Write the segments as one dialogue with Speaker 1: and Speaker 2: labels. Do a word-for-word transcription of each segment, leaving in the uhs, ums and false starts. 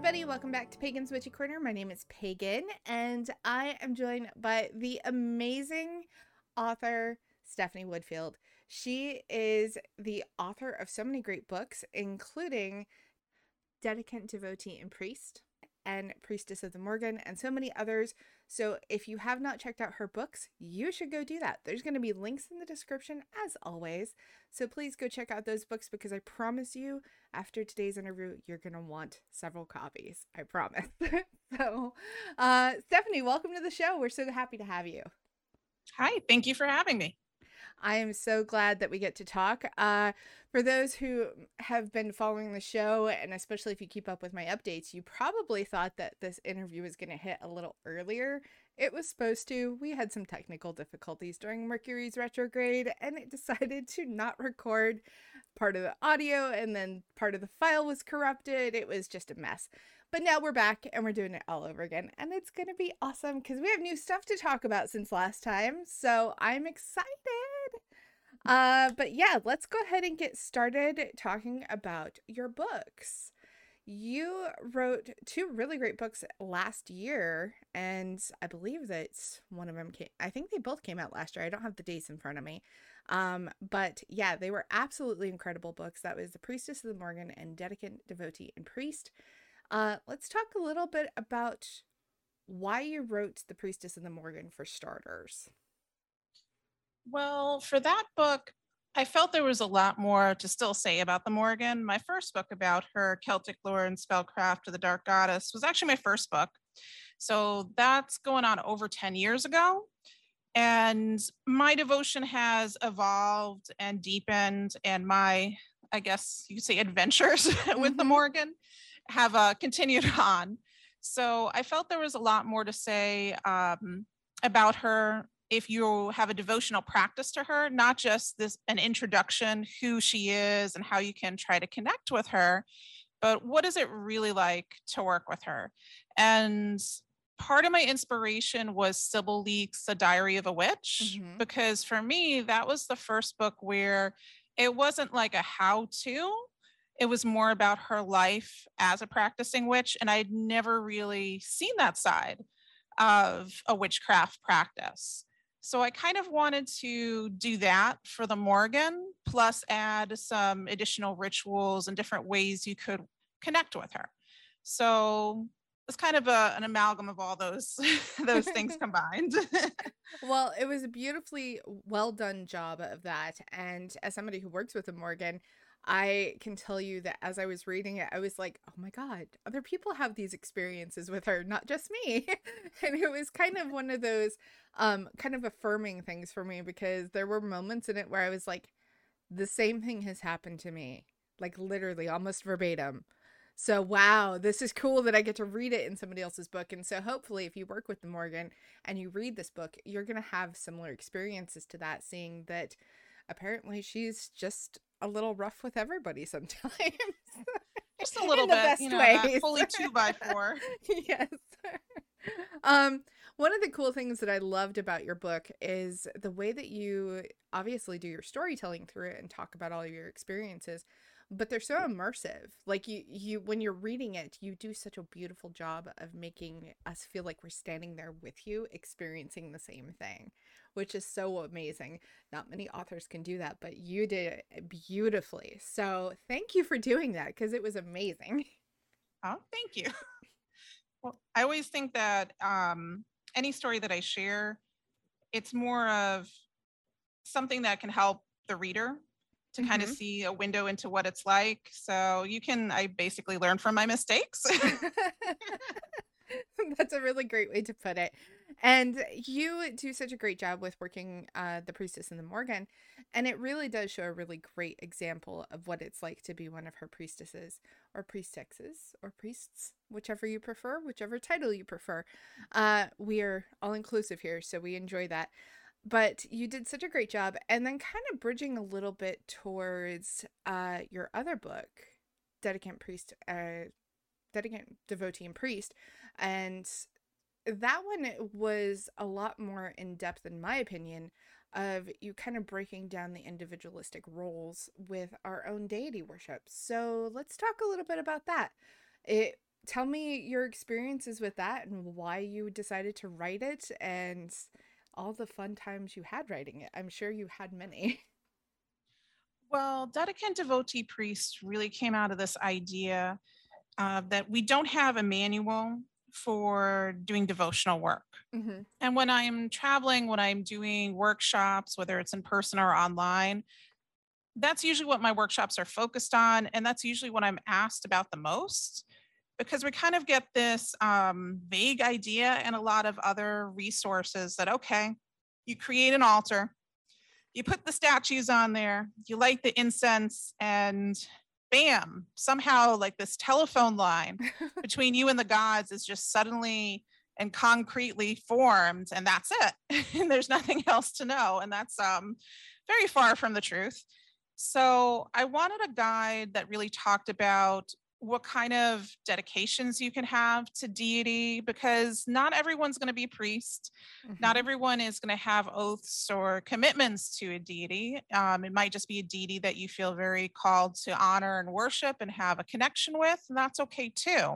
Speaker 1: everybody, welcome back to Pagan's Witchy Corner. My name is Pagan, and I am joined by the amazing author, Stephanie Woodfield. She is the author of so many great books, including Dedicant, Devotee, and Priest, and Priestess of the Morgan, and so many others. So if you have not checked out her books, you should go do that. There's going to be links in the description, as always. So please go check out those books, because I promise you, after today's interview, you're going to want several copies. I promise. So, uh, Stephanie, welcome to the show. We're so happy to have you.
Speaker 2: Hi, thank you for having me.
Speaker 1: I am so glad that we get to talk. Uh, for those who have been following the show, and especially if you keep up with my updates, you probably thought that this interview was going to hit a little earlier. It was supposed to. We had some technical difficulties during Mercury's retrograde, and it decided to not record part of the audio, and then part of the file was corrupted. It was just a mess. But now we're back, and we're doing it all over again, and it's going to be awesome because we have new stuff to talk about since last time, so I'm excited. Uh, but yeah, let's go ahead and get started talking about your books. You wrote two really great books last year, and I believe that one of them came, I think they both came out last year. I don't have the dates in front of me. Um, but yeah, they were absolutely incredible books. That was The Priestess of the Morgan and Dedicant, Devotee, and Priest. Uh, let's talk a little bit about why you wrote The Priestess of the Morgan for starters.
Speaker 2: Well, for that book, I felt there was a lot more to still say about the Morgan. My first book about her, Celtic Lore and Spellcraft of the Dark Goddess, was actually my first book. So that's going on over ten years ago. And my devotion has evolved and deepened, and my, I guess you could say, adventures mm-hmm. with the Morgan have uh, continued on. So I felt there was a lot more to say um, about her if you have a devotional practice to her, not just this an introduction, who she is and how you can try to connect with her, but what is it really like to work with her? And part of my inspiration was Sybil Leek's A Diary of a Witch, mm-hmm. because for me, that was the first book where it wasn't like a how-to. It was more about her life as a practicing witch, and I'd never really seen that side of a witchcraft practice. So I kind of wanted to do that for the Morgan, plus add some additional rituals and different ways you could connect with her. So it's kind of a, an amalgam of all those those things combined.
Speaker 1: Well, it was a beautifully well done job of that. And as somebody who works with the Morgan, I can tell you that as I was reading it, I was like, oh my God, other people have these experiences with her, not just me. And it was kind of one of those um, kind of affirming things for me, because there were moments in it where I was like, the same thing has happened to me, like literally almost verbatim. So, wow, this is cool that I get to read it in somebody else's book. And so hopefully if you work with the Morgan and you read this book, you're going to have similar experiences to that, seeing that apparently she's just a little rough with everybody sometimes.
Speaker 2: Just a little bit, you know, not fully two by four.
Speaker 1: Yes. Um, one of the cool things that I loved about your book is the way that you obviously do your storytelling through it and talk about all of your experiences, but they're so immersive. Like you, you, when you're reading it, you do such a beautiful job of making us feel like we're standing there with you, experiencing the same thing, which is so amazing. Not many authors can do that, but you did it beautifully. So thank you for doing that, because it was amazing.
Speaker 2: Oh, thank you. Well, I always think that um, any story that I share, it's more of something that can help the reader to mm-hmm. kind of see a window into what it's like. So you can, I basically learn from my mistakes.
Speaker 1: That's a really great way to put it. And you do such a great job with working uh, the Priestess and the Morgan. And it really does show a really great example of what it's like to be one of her priestesses or priestesses or priests, whichever you prefer, whichever title you prefer. Uh, we are all inclusive here, so we enjoy that. But you did such a great job. And then kind of bridging a little bit towards uh, your other book, Dedicant Priest, uh, Dedicant, Devotee, and Priest. And that one was a lot more in depth, in my opinion, of you kind of breaking down the individualistic roles with our own deity worship. So let's talk a little bit about that. It tell me your experiences with that and why you decided to write it and all the fun times you had writing it. I'm sure you had many.
Speaker 2: Well, Dedicant Devotee Priest really came out of this idea uh, that we don't have a manual for doing devotional work.
Speaker 1: Mm-hmm.
Speaker 2: And when I'm traveling, when I'm doing workshops, whether it's in person or online, that's usually what my workshops are focused on. And that's usually what I'm asked about the most, because we kind of get this um, vague idea and a lot of other resources that, okay, you create an altar, you put the statues on there, you light the incense, and bam, somehow like this telephone line between you and the gods is just suddenly and concretely formed, and that's it. And there's nothing else to know. And that's um, very far from the truth. So I wanted a guide that really talked about what kind of dedications you can have to deity, because not everyone's going to be a priest. Not
Speaker 1: Mm-hmm.
Speaker 2: everyone is going to have oaths or commitments to a deity. Um, it might just be a deity that you feel very called to honor and worship and have a connection with, and that's okay too.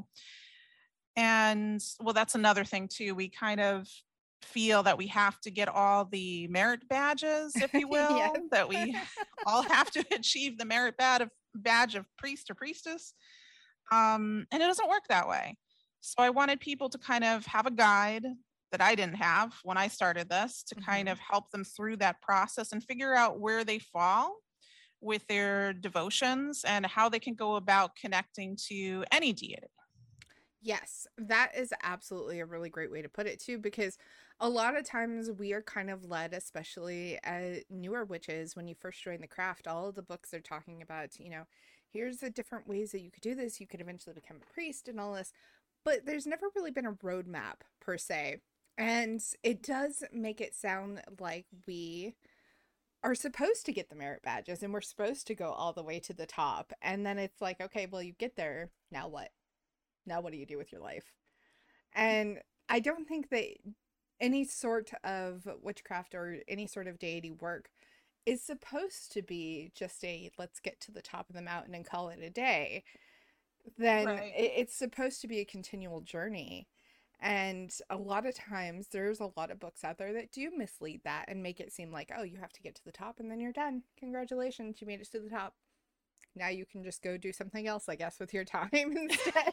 Speaker 2: And well, that's another thing too. We kind of feel that we have to get all the merit badges, if you
Speaker 1: Yes.
Speaker 2: will, that we all have to achieve the merit badge of, badge of priest or priestess. Um, and it doesn't work that way. So I wanted people to kind of have a guide that I didn't have when I started this to kind
Speaker 1: Mm-hmm.
Speaker 2: of help them through that process and figure out where they fall with their devotions and how they can go about connecting to any deity.
Speaker 1: Yes, that is absolutely a really great way to put it too, because a lot of times we are kind of led, especially as newer witches, when you first join the craft, all of the books are talking about, you know, here's the different ways that you could do this. You could eventually become a priest and all this, but there's never really been a roadmap per se. And it does make it sound like we are supposed to get the merit badges and we're supposed to go all the way to the top. And then it's like, okay, well, you get there. Now what? Now what do you do with your life? And I don't think that any sort of witchcraft or any sort of deity work is supposed to be just a let's get to the top of the mountain and call it a day. Then
Speaker 2: Right.
Speaker 1: it's supposed to be a continual journey. And a lot of times there's a lot of books out there that do mislead that and make it seem like, oh, you have to get to the top and then you're done. Congratulations, you made it to the top. Now you can just go do something else, I guess, with your time instead.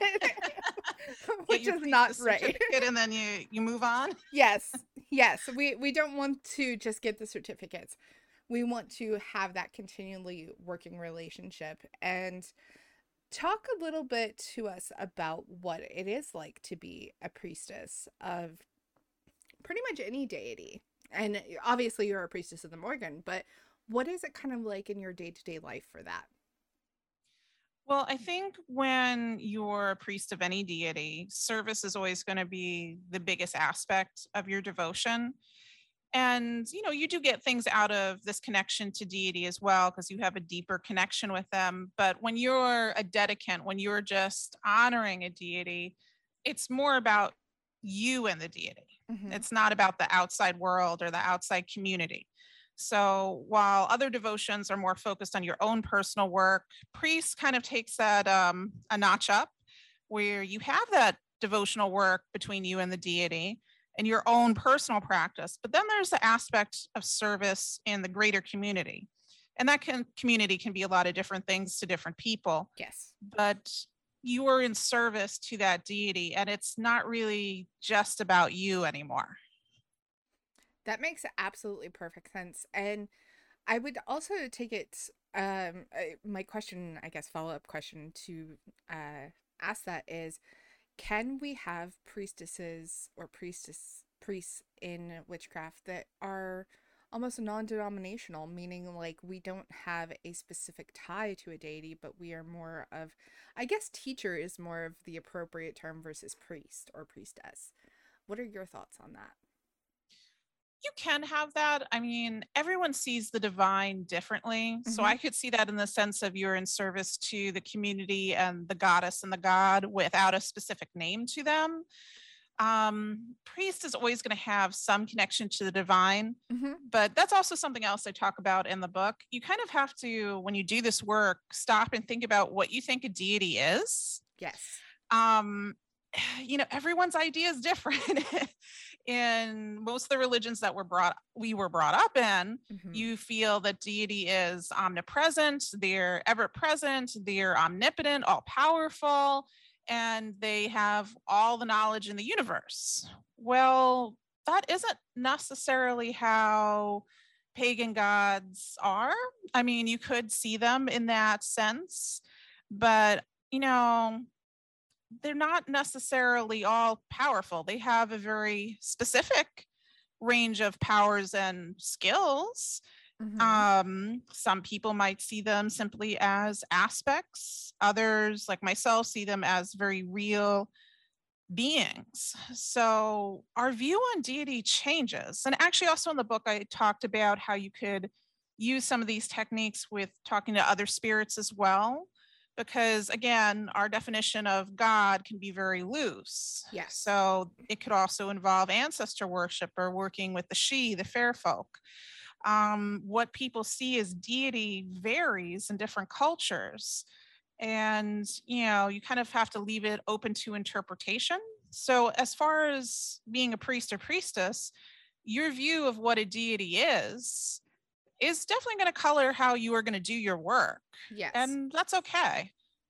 Speaker 2: Get
Speaker 1: Which
Speaker 2: your
Speaker 1: is not
Speaker 2: priestess
Speaker 1: right.
Speaker 2: certificate and then you you move on.
Speaker 1: Yes. Yes. We we don't want to just get the certificates. We want to have that continually working relationship and talk a little bit to us about what it is like to be a priestess of pretty much any deity. And obviously you're a priestess of the Morgan, but what is it kind of like in your day-to-day life for that?
Speaker 2: Well, I think when you're a priest of any deity, service is always going to be the biggest aspect of your devotion. And, you know, you do get things out of this connection to deity as well, because you have a deeper connection with them. But when you're a dedicant, when you're just honoring a deity, it's more about you and the deity.
Speaker 1: Mm-hmm.
Speaker 2: It's not about the outside world or the outside community. So while other devotions are more focused on your own personal work, priest kind of takes that um, a notch up, where you have that devotional work between you and the deity and your own personal practice. But then there's the aspect of service in the greater community. And that can, community can be a lot of different things to different people.
Speaker 1: Yes.
Speaker 2: But you are in service to that deity, and it's not really just about you anymore.
Speaker 1: That makes absolutely perfect sense. And I would also take it, um, uh, my question, I guess, follow up question to uh, ask that is, can we have priestesses or priestess priests in witchcraft that are almost non-denominational, meaning like we don't have a specific tie to a deity, but we are more of, I guess, teacher is more of the appropriate term versus priest or priestess. What are your thoughts on that?
Speaker 2: You can have that. I mean, everyone sees the divine differently. So
Speaker 1: Mm-hmm.
Speaker 2: I could see that in the sense of you're in service to the community and the goddess and the god without a specific name to them. Um, priest is always going to have some connection to the divine,
Speaker 1: Mm-hmm.
Speaker 2: but that's also something else I talk about in the book. You kind of have to, when you do this work, stop and think about what you think a deity is.
Speaker 1: Yes.
Speaker 2: Um, you know, everyone's idea is different. In most of the religions that were brought we were brought up in,
Speaker 1: Hmm.
Speaker 2: you feel that deity is omnipresent, they're ever present, they're omnipotent, all powerful, and they have all the knowledge in the universe. Well, that isn't necessarily how pagan gods are. I mean, you could see them in that sense, but you know, they're not necessarily all powerful. They have a very specific range of powers and skills.
Speaker 1: Hmm.
Speaker 2: Um, some people might see them simply as aspects. Others, like myself, see them as very real beings. So our view on deity changes. And actually, also in the book, I talked about how you could use some of these techniques with talking to other spirits as well. Because again, our definition of God can be very loose.
Speaker 1: Yes.
Speaker 2: So it could also involve ancestor worship or working with the She, the fair folk. Um, what people see as deity varies in different cultures, and you know, you kind of have to leave it open to interpretation. So as far as being a priest or priestess, your view of what a deity is is definitely going to color how you are going to do your work,
Speaker 1: Yes.
Speaker 2: and that's okay.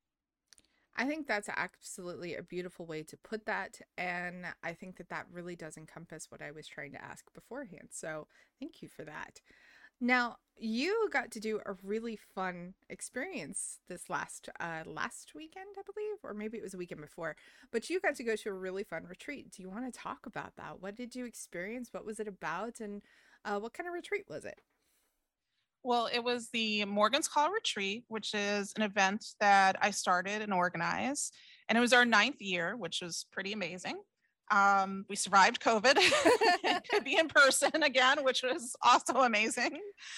Speaker 1: I think that's absolutely a beautiful way to put that. And I think that that really does encompass what I was trying to ask beforehand. So thank you for that. Now, you got to do a really fun experience this last uh last weekend, I believe, or maybe it was a weekend before. But you got to go to a really fun retreat. Do you want to talk about that? What did you experience? What was it about? And uh, what kind of retreat was it?
Speaker 2: Well, it was the Morgan's Call Retreat, which is an event that I started and organized. And it was our ninth year, which was pretty amazing. Um, we survived COVID and could be in person again, which was also amazing.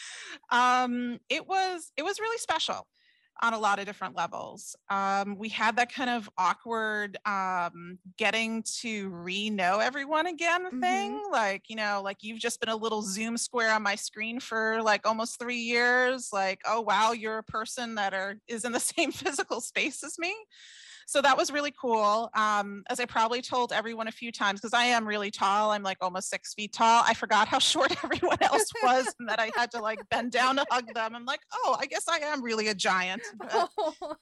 Speaker 2: Um, it was it was really special on a lot of different levels. Um, we had that kind of awkward um, getting to re-know everyone again thing.
Speaker 1: Mm-hmm.
Speaker 2: Like, you know, like you've just been a little Zoom square on my screen for like almost three years. Like, oh wow, you're a person that are is in the same physical space as me. So that was really cool. Um, as I probably told everyone a few times, because I am really tall, I'm like almost six feet tall. I forgot how short everyone else was and that I had to like bend down to hug them. I'm like, oh, I guess I am really a giant. But,
Speaker 1: Oh.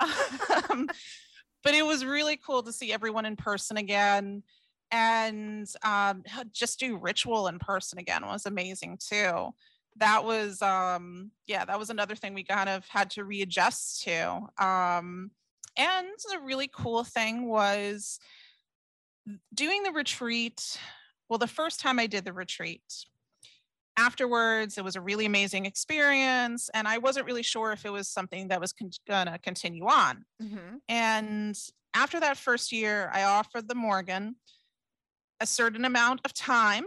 Speaker 2: um, but it was really cool to see everyone in person again. And um, just do ritual in person again was amazing too. That was, um, yeah, that was another thing we kind of had to readjust to. Um, and the really cool thing was doing the retreat. Well, the first time I did the retreat, afterwards, it was a really amazing experience. And I wasn't really sure if it was something that was con- going to continue on.
Speaker 1: Mm-hmm.
Speaker 2: And after that first year, I offered the Morgan a certain amount of time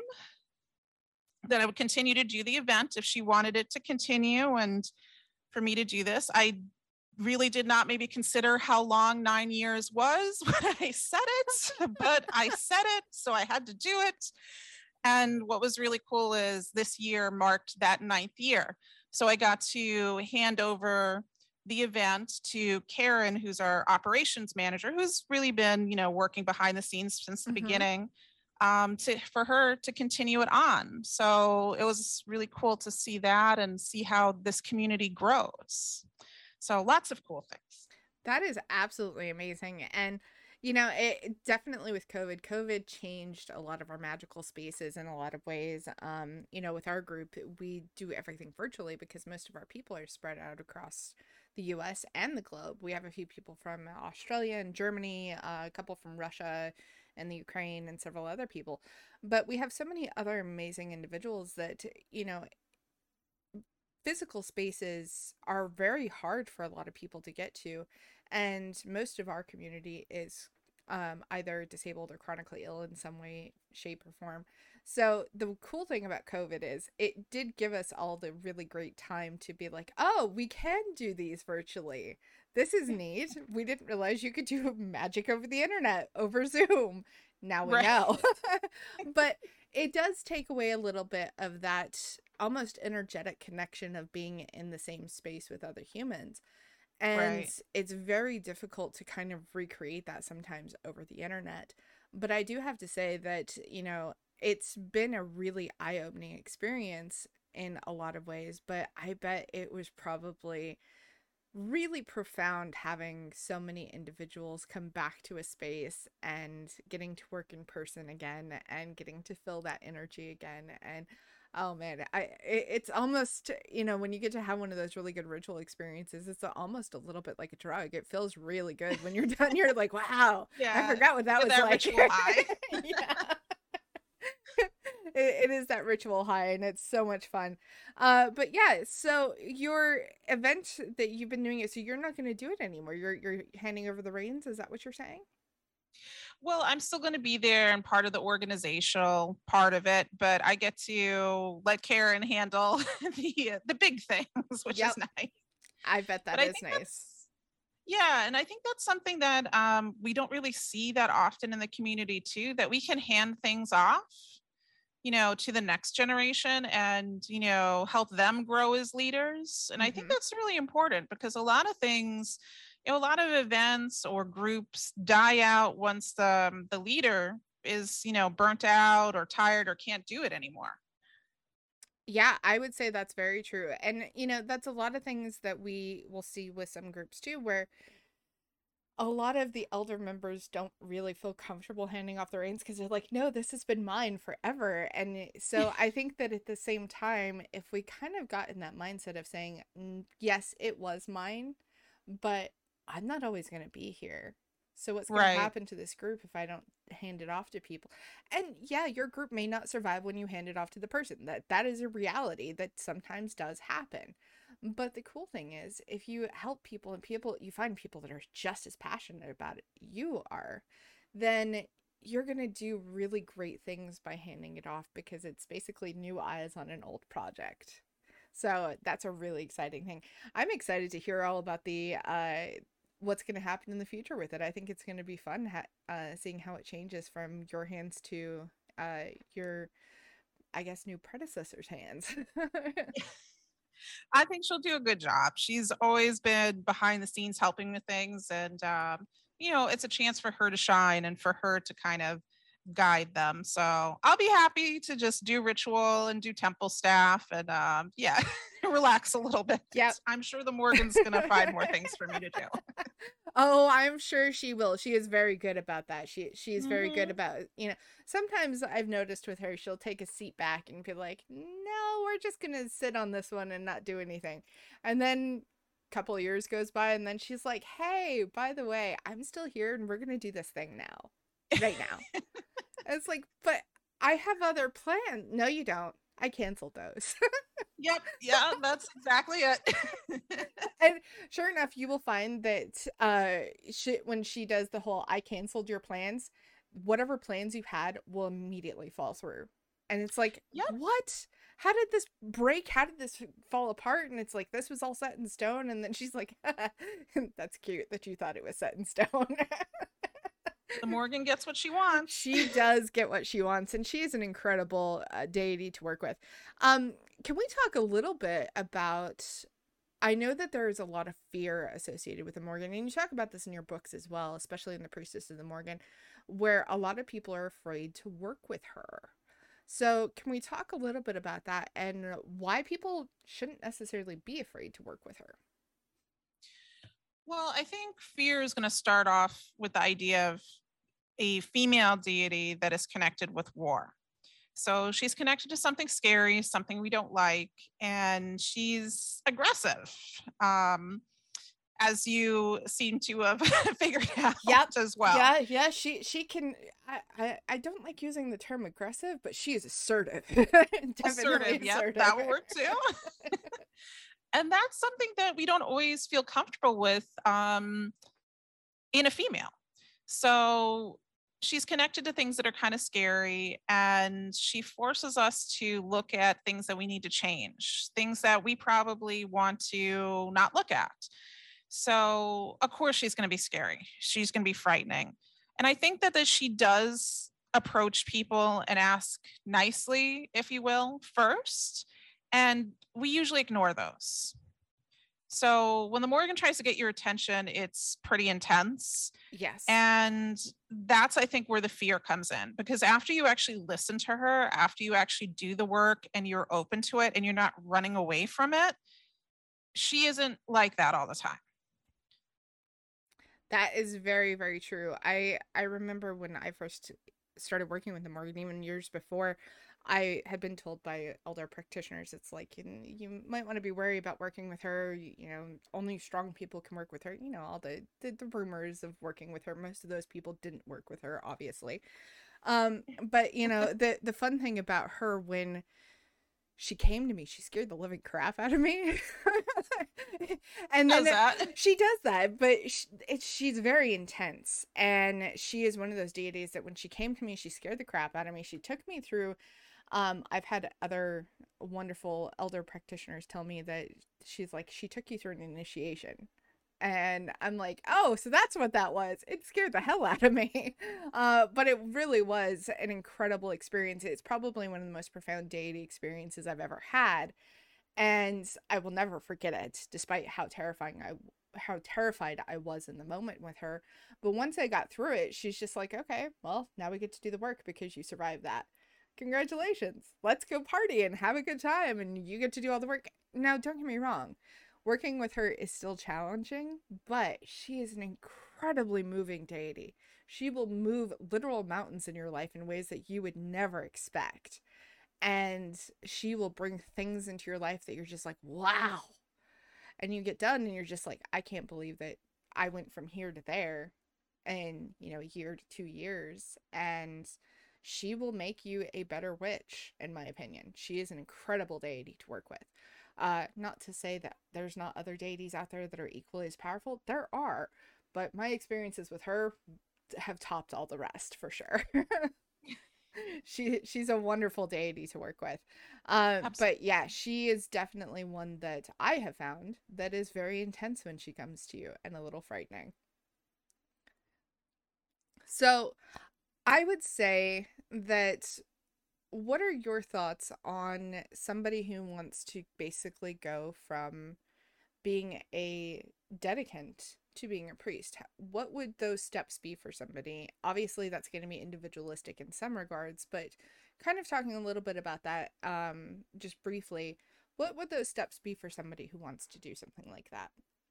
Speaker 2: that I would continue to do the event if she wanted it to continue and for me to do this. I really did not maybe consider how long nine years was when I said it, but I said it, so I had to do it. And what was really cool is this year marked that ninth year. So I got to hand over the event to Karen, who's our operations manager, who's really been, you know, working behind the scenes since the
Speaker 1: Mm-hmm.
Speaker 2: beginning, um, to for her to continue it on. So it was really cool to see that and see how this community grows. So lots of cool things.
Speaker 1: That is absolutely amazing. And, you know, it it definitely with COVID, COVID changed a lot of our magical spaces in a lot of ways. Um, you know, with our group, we do everything virtually because most of our people are spread out across the U S and the globe. We have a few people from Australia and Germany, uh, a couple from Russia and the Ukraine, and several other people. But we have so many other amazing individuals that, you know, physical spaces are very hard for a lot of people to get to, and most of our community is um, either disabled or chronically ill in some way, shape, or form. So the cool thing about COVID is it did give us all the really great time to be like, oh, we can do these virtually. This is neat. We didn't realize you could do magic over the internet, over Zoom. Now we
Speaker 2: Right.
Speaker 1: know. But it does take away a little bit of that almost energetic connection of being in the same space with other humans. And
Speaker 2: Right.
Speaker 1: it's very difficult to kind of recreate that sometimes over the internet. But I do have to say that, you know, it's been a really eye-opening experience in a lot of ways, but I bet it was probably really profound having so many individuals come back to a space and getting to work in person again and getting to feel that energy again. And oh man, I it, it's almost, you know, when you get to have one of those really good ritual experiences, it's almost a little bit like a drug. It feels really good when you're done. You're like, wow, I
Speaker 2: Yeah.
Speaker 1: forgot what
Speaker 2: You
Speaker 1: that
Speaker 2: get
Speaker 1: was
Speaker 2: that
Speaker 1: like.
Speaker 2: ritual high.
Speaker 1: Yeah. It, it is that ritual high, and it's so much fun. Uh but yeah, so your event that you've been doing it, so you're not going to do it anymore. You're you're handing over the reins, is that what you're saying?
Speaker 2: Well, I'm still going to be there and part of the organizational part of it, but I get to let Karen handle the the big things, which is
Speaker 1: Yep,
Speaker 2: nice.
Speaker 1: I bet
Speaker 2: But
Speaker 1: that
Speaker 2: I
Speaker 1: is
Speaker 2: think
Speaker 1: nice.
Speaker 2: that's yeah, and I think that's something that um, we don't really see that often in the community too. That we can hand things off, you know, to the next generation and, you know, help them grow as leaders. And I think
Speaker 1: Hmm.
Speaker 2: that's really important because a lot of things, you know, a lot of events or groups die out once the um, the leader is, you know, burnt out or tired or can't do it anymore.
Speaker 1: Yeah, I would say that's very true. And you know, that's a lot of things that we will see with some groups too, where a lot of the elder members don't really feel comfortable handing off the reins because they're like, no, this has been mine forever. And so I think that at the same time, if we kind of got in that mindset of saying, "Mm, yes, it was mine, but I'm not always going to be here. So what's going to
Speaker 2: Right.
Speaker 1: happen to this group if I don't hand it off to people?" And yeah, your group may not survive when you hand it off to the person. That that is a reality that sometimes does happen. But the cool thing is, if you help people and people, you find people that are just as passionate about it you are, then you're going to do really great things by handing it off because it's basically new eyes on an old project. So that's a really exciting thing. I'm excited to hear all about the uh what's going to happen in the future with it. I think it's going to be fun ha- uh seeing how it changes from your hands to uh your, I guess, new predecessor's hands.
Speaker 2: I think she'll do a good job. She's always been behind the scenes helping with things. And, um, you know, it's a chance for her to shine and for her to kind of guide them. So I'll be happy to just do ritual and do temple staff and, um, yeah, relax a little bit.
Speaker 1: Yep.
Speaker 2: I'm sure the Morgan's going to find more things for me to do.
Speaker 1: Oh, I'm sure she will. She is very good about that. She she's very good
Speaker 2: Hmm.
Speaker 1: about, you know, sometimes I've noticed with her, she'll take a seat back and be like, "No, we're just going to sit on this one and not do anything." And then a couple of years goes by and then she's like, "Hey, by the way, I'm still here and we're going to do this thing now. Right now." And it's like, "But I have other plans." "No, you don't. I canceled those."
Speaker 2: Yep. Yeah, that's exactly it.
Speaker 1: And sure enough, you will find that uh she, when she does the whole "I canceled your plans," whatever plans you had will immediately fall through. And it's like,
Speaker 2: Yep.
Speaker 1: what? How did this break? How did this fall apart? And it's like, this was all set in stone. And then she's like, "That's cute that you thought it was set in stone."
Speaker 2: The Morgan gets what she wants.
Speaker 1: She does get what she wants, and she is an incredible uh, deity to work with. Um, can we talk a little bit about? I know that there is a lot of fear associated with the Morgan, and you talk about this in your books as well, especially in The Priestess of the Morgan, where a lot of people are afraid to work with her. So, can we talk a little bit about that and why people shouldn't necessarily be afraid to work with her?
Speaker 2: Well, I think fear is going to start off with the idea of a female deity that is connected with war. So she's connected to something scary, something we don't like, and she's aggressive, um, as you seem to have figured out
Speaker 1: Yep.
Speaker 2: as well.
Speaker 1: Yeah, yeah, she she can. I, I I don't like using the term aggressive, but she is assertive. Definitely
Speaker 2: Assertive, yep,
Speaker 1: assertive.
Speaker 2: that will work too. And that's something that we don't always feel comfortable with um, in a female. So she's connected to things that are kind of scary, and she forces us to look at things that we need to change, things that we probably want to not look at. So, of course, she's going to be scary. She's going to be frightening. And I think that, that she does approach people and ask nicely, if you will, first. And we usually ignore those. So when the Morgan tries to get your attention, it's pretty intense.
Speaker 1: Yes.
Speaker 2: And that's, I think, where the fear comes in, because after you actually listen to her, after you actually do the work and you're open to it and you're not running away from it, she isn't like that all the time.
Speaker 1: That is very, very true. I I remember when I first started working with the Morgan, even years before, I had been told by elder practitioners, it's like, you, you might want to be wary about working with her. You, you know, only strong people can work with her. You know, all the, the the rumors of working with her. Most of those people didn't work with her, obviously. Um, but you know, the the fun thing about her, when she came to me, she scared the living crap out of me. And then
Speaker 2: Does that?
Speaker 1: it, she does that, but she, it, she's very intense. And she is one of those deities that when she came to me, she scared the crap out of me. She took me through, um, I've had other wonderful elder practitioners tell me that she's like, she took you through an initiation. And I'm like, oh, so that's what that was. It scared the hell out of me. Uh, but it really was an incredible experience. It's probably one of the most profound deity experiences I've ever had. And I will never forget it, despite how terrifying I how terrified I was in the moment with her. But once I got through it, she's just like, okay, well, now we get to do the work because you survived that. Congratulations. Let's go party and have a good time, and you get to do all the work. Now, don't get me wrong. Working with her is still challenging, but she is an incredibly moving deity. She will move literal mountains in your life in ways that you would never expect. And she will bring things into your life that you're just like, wow. And you get done and you're just like, I can't believe that I went from here to there in, you know, a year to two years. And she will make you a better witch, in my opinion. She is an incredible deity to work with. Uh, not to say that there's not other deities out there that are equally as powerful. There are, but my experiences with her have topped all the rest for sure. she she's a wonderful deity to work with. Uh, but
Speaker 2: Absolutely.
Speaker 1: yeah, she is definitely one that I have found that is very intense when she comes to you and a little frightening. So I would say that, what are your thoughts on somebody who wants to basically go from being a dedicant to being a priest? What would those steps be for somebody? Obviously, that's going to be individualistic in some regards, but kind of talking a little bit about that, um, just briefly, what would those steps be for somebody who wants to do something like that?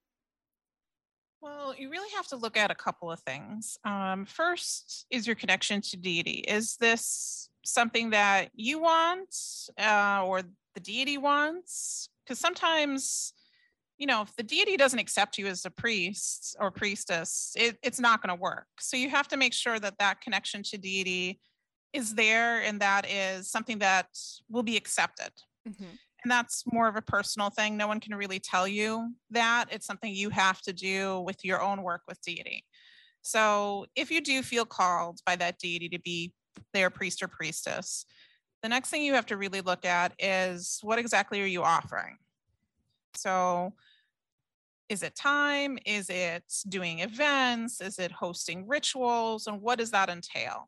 Speaker 2: Well, you really have to look at a couple of things. Um, first is your connection to deity. Is this something that you want, uh, or the deity wants? Because sometimes, you know, if the deity doesn't accept you as a priest or priestess, it, it's not going to work. So you have to make sure that that connection to deity is there and that is something that will be accepted.
Speaker 1: Mm-hmm.
Speaker 2: And that's more of a personal thing. No one can really tell you that. It's something you have to do with your own work with deity. So if you do feel called by that deity to be their priest or priestess, the next thing you have to really look at is, what exactly are you offering? So is it time? Is it doing events? Is it hosting rituals? And what does that entail?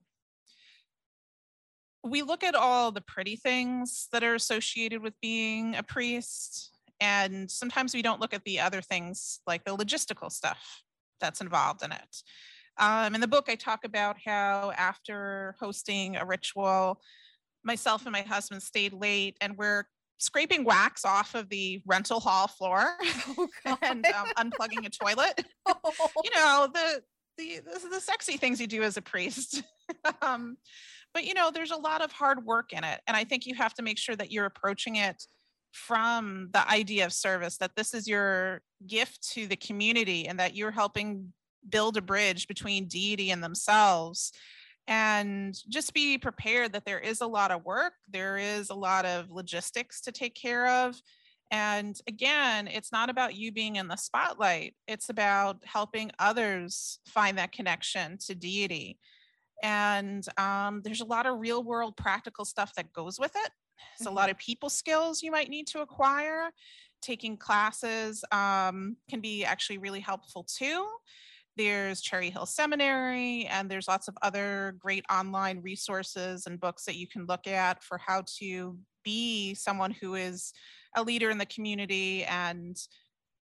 Speaker 2: We look at all the pretty things that are associated with being a priest, and sometimes we don't look at the other things, like the logistical stuff that's involved in it. Um, in the book, I talk about how after hosting a ritual, myself and my husband stayed late and we're scraping wax off of the rental hall floor
Speaker 1: Oh, God.
Speaker 2: and um, unplugging a toilet.
Speaker 1: Oh.
Speaker 2: You know, the, the the the sexy things you do as a priest. um, but you know, there's a lot of hard work in it, and I think you have to make sure that you're approaching it from the idea of service, that this is your gift to the community and that you're helping build a bridge between deity and themselves. And just be prepared that there is a lot of work, there is a lot of logistics to take care of. And again, it's not about you being in the spotlight, it's about helping others find that connection to deity. And um, there's a lot of real world practical stuff that goes with it. It's a lot
Speaker 1: Mm-hmm.
Speaker 2: of people skills you might need to acquire. Taking classes um, can be actually really helpful too. There's Cherry Hill Seminary, and there's lots of other great online resources and books that you can look at for how to be someone who is a leader in the community and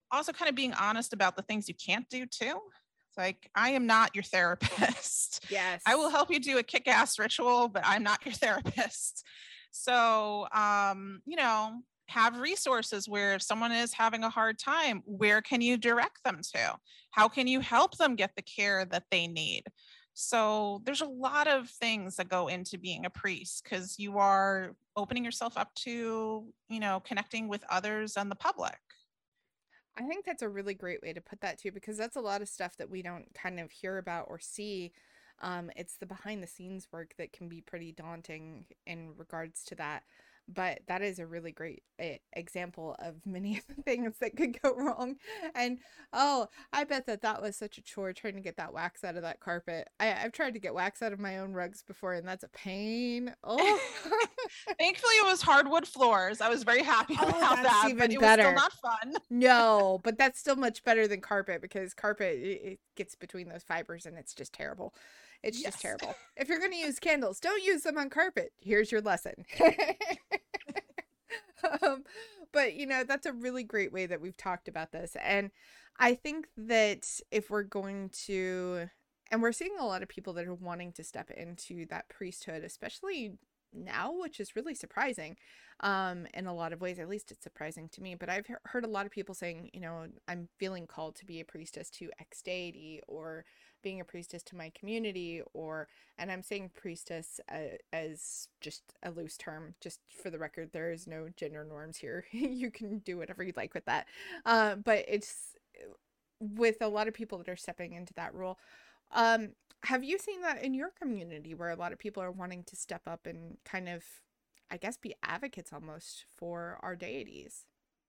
Speaker 2: also kind of being honest about the things you can't do too. It's like, I am not your therapist.
Speaker 1: Yes.
Speaker 2: I will help you do a kick-ass ritual, but I'm not your therapist. So, um, you know, have resources where if someone is having a hard time, where can you direct them to? How can you help them get the care that they need? So there's a lot of things that go into being a priest because you are opening yourself up to, you know, connecting with others and the public.
Speaker 1: I think that's a really great way to put that too, because that's a lot of stuff that we don't kind of hear about or see. Um, it's the behind the scenes work that can be pretty daunting in regards to that. But that is a really great eh, example of many of the things that could go wrong. And oh, I bet that that was such a chore trying to get that wax out of that carpet. I, I've tried to get wax out of my own rugs before, and that's a pain. Oh,
Speaker 2: Thankfully, it was hardwood floors. I was very happy
Speaker 1: oh,
Speaker 2: about
Speaker 1: that's
Speaker 2: that,
Speaker 1: even
Speaker 2: but it was still
Speaker 1: better.
Speaker 2: not fun.
Speaker 1: No, but that's still much better than carpet because carpet it, it gets between those fibers and it's just terrible. It's just
Speaker 2: Yes.
Speaker 1: terrible. If you're going to use candles, don't use them on carpet. Here's your lesson. um, but you know, that's a really great way that we've talked about this. And I think that if we're going to, and we're seeing a lot of people that are wanting to step into that priesthood, especially now, which is really surprising um in a lot of ways. At least it's surprising to me, but I've he- heard a lot of people saying, you know, I'm feeling called to be a priestess to X deity, or being a priestess to my community, or, and I'm saying priestess uh, as just a loose term, just for the record, there is no gender norms here. You can do whatever you'd like with that. Uh, but it's with a lot of people that are stepping into that role. um have you seen that in your community where a lot of people are wanting to step up and kind of, I guess, be advocates almost for our deities?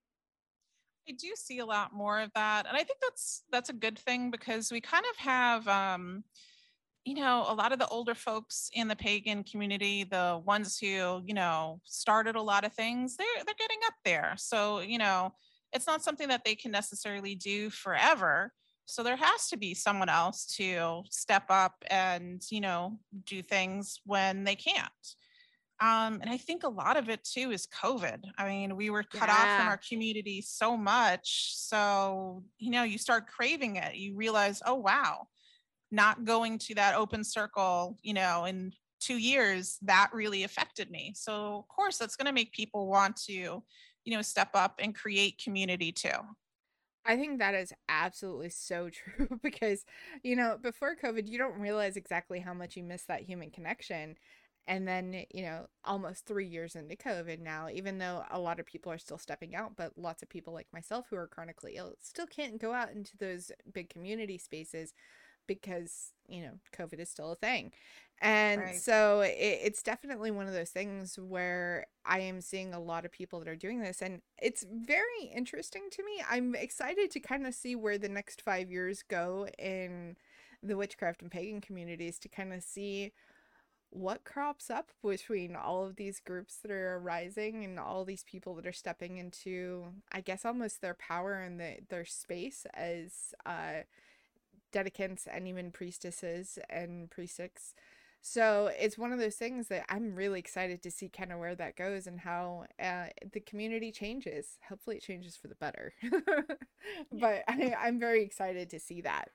Speaker 2: I do see a lot more of that, and I think that's that's a good thing because we kind of have um you know, a lot of the older folks in the pagan community, the ones who, you know, started a lot of things, they're they're getting up there. So, you know, it's not something that they can necessarily do forever. So there has to be someone else to step up and, you know, do things when they can't. Um, and I think a lot of it too is COVID. I mean, we were cut off from
Speaker 1: Yeah.
Speaker 2: our community so much. So, you know, you start craving it. You realize, oh, wow, not going to that open circle, you know, in two years, that really affected me. So, of course, that's going to make people want to, you know, step up and create community too.
Speaker 1: I think that is absolutely so true because, you know, before COVID, you don't realize exactly how much you miss that human connection. And then, you know, almost three years into COVID now, even though a lot of people are still stepping out, but lots of people like myself who are chronically ill still can't go out into those big community spaces because, you know, COVID is still a thing. And
Speaker 2: Right.
Speaker 1: so it, it's definitely one of those things where I am seeing a lot of people that are doing this. And it's very interesting to me. I'm excited to kind of see where the next five years go in the witchcraft and pagan communities, to kind of see what crops up between all of these groups that are arising and all these people that are stepping into, I guess, almost their power and the, their space as uh dedicants and even priestesses and priestess. So it's one of those things that I'm really excited to see kind of where that goes and how uh, the community changes. Hopefully it changes for the better. But I, I'm very excited to see that.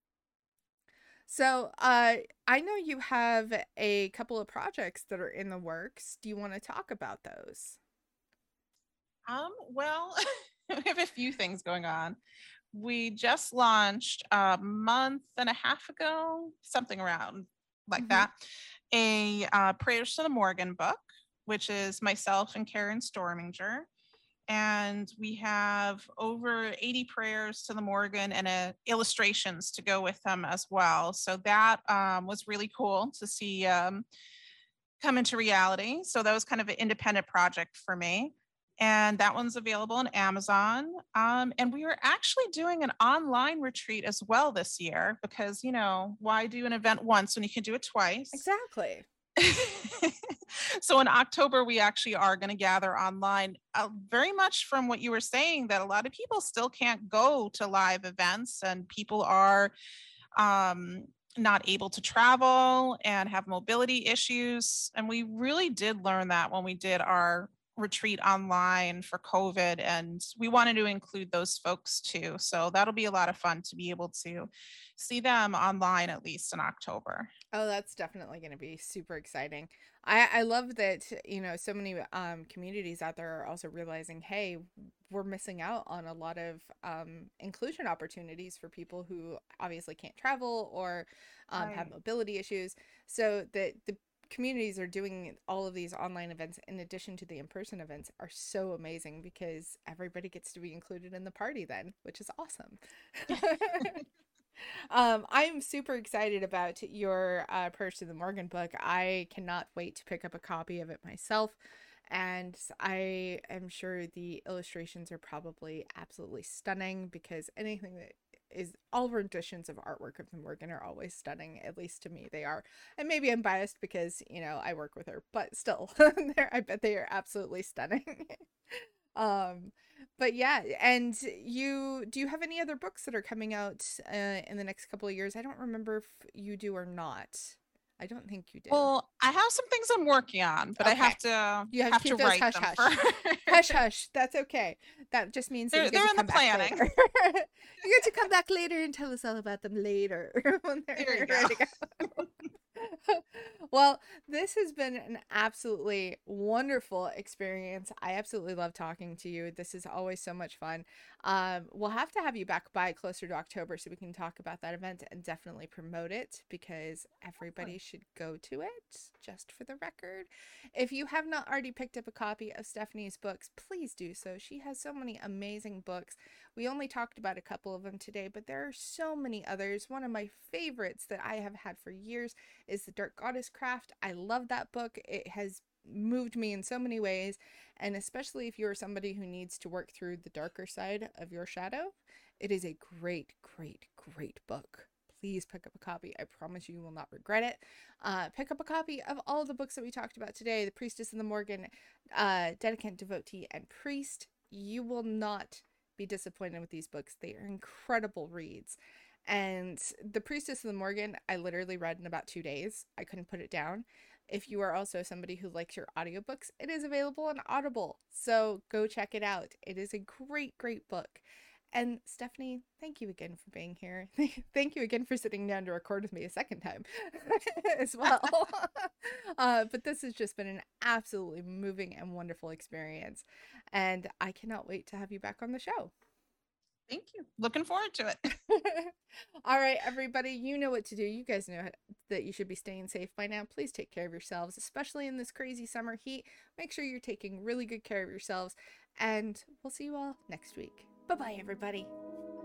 Speaker 1: So uh, I know you have a couple of projects that are in the works. Do you want to talk about those?
Speaker 2: Um, well, we have a few things going on. We just launched a month and a half ago, something around like
Speaker 1: Mm-hmm.
Speaker 2: that, a uh, Prayers to the Morgan book, which is myself and Karen Storminger. And we have over eighty prayers to the Morgan and uh, illustrations to go with them as well. So that um, was really cool to see um, come into reality. So that was kind of an independent project for me. And that one's available on Amazon. Um, and we are actually doing an online retreat as well this year because, you know, why do an event once when you can do it twice?
Speaker 1: Exactly.
Speaker 2: So in October, we actually are going to gather online, uh, very much from what you were saying, that a lot of people still can't go to live events and people are um, not able to travel and have mobility issues. And we really did learn that when we did our retreat online for COVID, and we wanted to include those folks too. So that'll be a lot of fun to be able to see them online at least in October.
Speaker 1: Oh, that's definitely going to be super exciting. I I love that, you know, so many um communities out there are also realizing, hey, we're missing out on a lot of um inclusion opportunities for people who obviously can't travel or um have
Speaker 2: Right.
Speaker 1: mobility issues. So that the communities are doing all of these online events in addition to the in-person events are so amazing because everybody gets to be included in the party then, which is awesome. Um, I'm super excited about your uh, Purge to the Morgan book. I cannot wait to pick up a copy of it myself. And I am sure the illustrations are probably absolutely stunning because anything that is all renditions of artwork of the Morgan are always stunning, at least to me they are. And maybe I'm biased because, you know, I work with her, but still, I bet they are absolutely stunning. Um, but yeah, and you do you have any other books that are coming out uh, in the next couple of years? I don't remember if you do or not. I don't think you do.
Speaker 2: Well, I have some things I'm working on, but I
Speaker 1: Okay.
Speaker 2: have to
Speaker 1: You have to
Speaker 2: have to
Speaker 1: keep those
Speaker 2: write
Speaker 1: hush
Speaker 2: them
Speaker 1: hush.
Speaker 2: first.
Speaker 1: Hush hush. That's okay. That just means that
Speaker 2: they're
Speaker 1: you get
Speaker 2: they're
Speaker 1: to
Speaker 2: in the
Speaker 1: come back
Speaker 2: planning.
Speaker 1: later. You get to come back later and tell us all about them later when they're
Speaker 2: There you
Speaker 1: ready
Speaker 2: go.
Speaker 1: to go. Well, this has been an absolutely wonderful experience. I absolutely love talking to you. This is always so much fun. Um, we'll have to have you back by closer to October so we can talk about that event and definitely promote it because everybody should go to it, just for the record. If you have not already picked up a copy of Stephanie's books, please do so. She has so many amazing books. We only talked about a couple of them today, but there are so many others. One of my favorites that I have had for years is The Dark Goddess Craft. I love that book. It has moved me in so many ways, and especially if you're somebody who needs to work through the darker side of your shadow, it is a great, great, great book. Please pick up a copy. I promise you will not regret it. Uh, pick up a copy of all the books that we talked about today: The Priestess and the Morgan, uh, Dedicant, Devotee, and Priest. You will not be disappointed with these books. They are incredible reads. And The Priestess of the Morgan, I literally read in about two days. I couldn't put it down. If you are also somebody who likes your audiobooks, it is available on Audible. So go check it out. It is a great, great book. And Stephanie, thank you again for being here. Thank you again for sitting down to record with me a second time as well. uh, but this has just been an absolutely moving and wonderful experience. And I cannot wait to have you back on the show.
Speaker 2: Thank you. Looking forward to it.
Speaker 1: All right, everybody, you know what to do. You guys know that you should be staying safe by now. Please take care of yourselves, especially in this crazy summer heat. Make sure you're taking really good care of yourselves, and we'll see you all next week. Bye-bye, everybody.